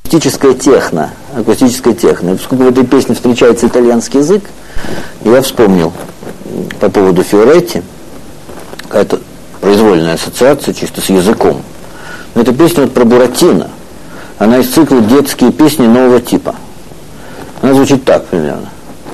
Акустическая техно. Акустическая техно. И поскольку в этой песне встречается итальянский язык, я вспомнил по поводу Фиоретти, какая-то произвольная ассоциация чисто с языком. Но эта песня вот про Буратино. Она из цикла «Детские песни нового типа». Она звучит так примерно.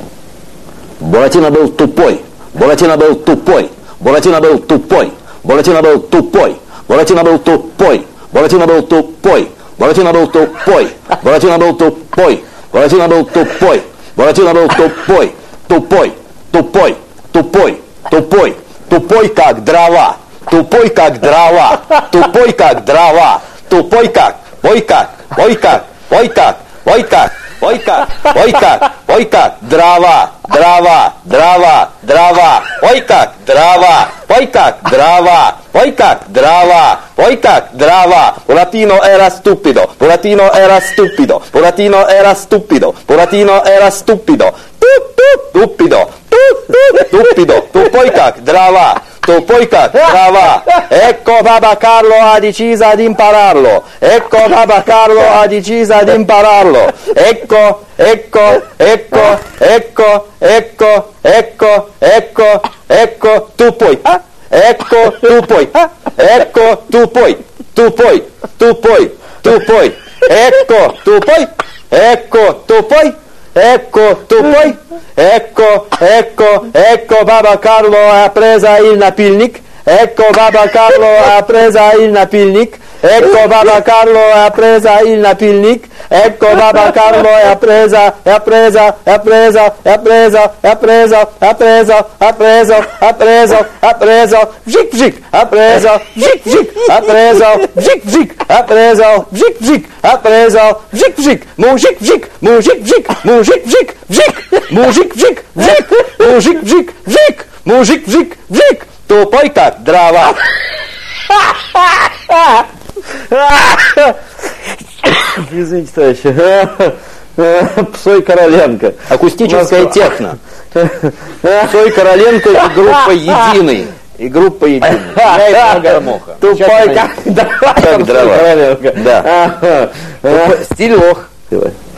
Буратино был тупой, Буратино был тупой, Буратино был тупой, Буратино был тупой, Буратино был тупой, Буратино был тупой, Буратино был тупой, Буратино был тупой, Буратино был тупой, Буратино был тупой, тупой, тупой, тупой, тупой, тупой как дрова, тупой как дрова, тупой как дрова, тупой как, ой как, ой как, ой как, ой как. Ой как, ой как, ой как, дрова, дрова, дрова, дрова, ой как, дрова, ой как, дрова, ой как, дрова, ой как, дрова. Buratino era stupido, Buratino era stupido, Buratino era stupido, Buratino era stupido, stupido, stupido, tupoi как, дрова. Tupoi как дрова. Ecco Papa Carlo ha deciso ad impararlo. Ecco Papa Carlo ha deciso ad impararlo. Ecco, ecco, ecco, ecco, ecco, ecco, ecco, ecco, tu puoi. Ecco, tu puoi. Ecco, tu puoi. Tu puoi, tu puoi, tu puoi. Ecco, tu puoi. Ecco, tu puoi. Ecco, tu puoi. Ecco, ecco, ecco Papa Carlo ha preso il napilnik. Ecco Papa Carlo ha preso il napilnik. Ecco Papa Carlo ha preso il napilnik. Ecco Papa Carlo ha preso, ha preso, ha preso, ha preso, ha preso, ha preso, ha preso, ha preso, ha preso, vžik vžik, ha preso, vžik vžik, ha preso, vžik vžik, ha preso, vžik vžik, ha preso, vžik vžik, mužik vžik, mužik vžik, mužik vžik, vžik, mužik vžik, vžik, mužik vžik, vžik, mužik vžik, vžik, tupой как дрова. Извините, товарищи. Псой Короленко. Акустическая техно. Псой Короленко и группа «Единый». И группа «Единый». Я и много моха. Тупой как дрова. Как дрова. Да. Стиль лох.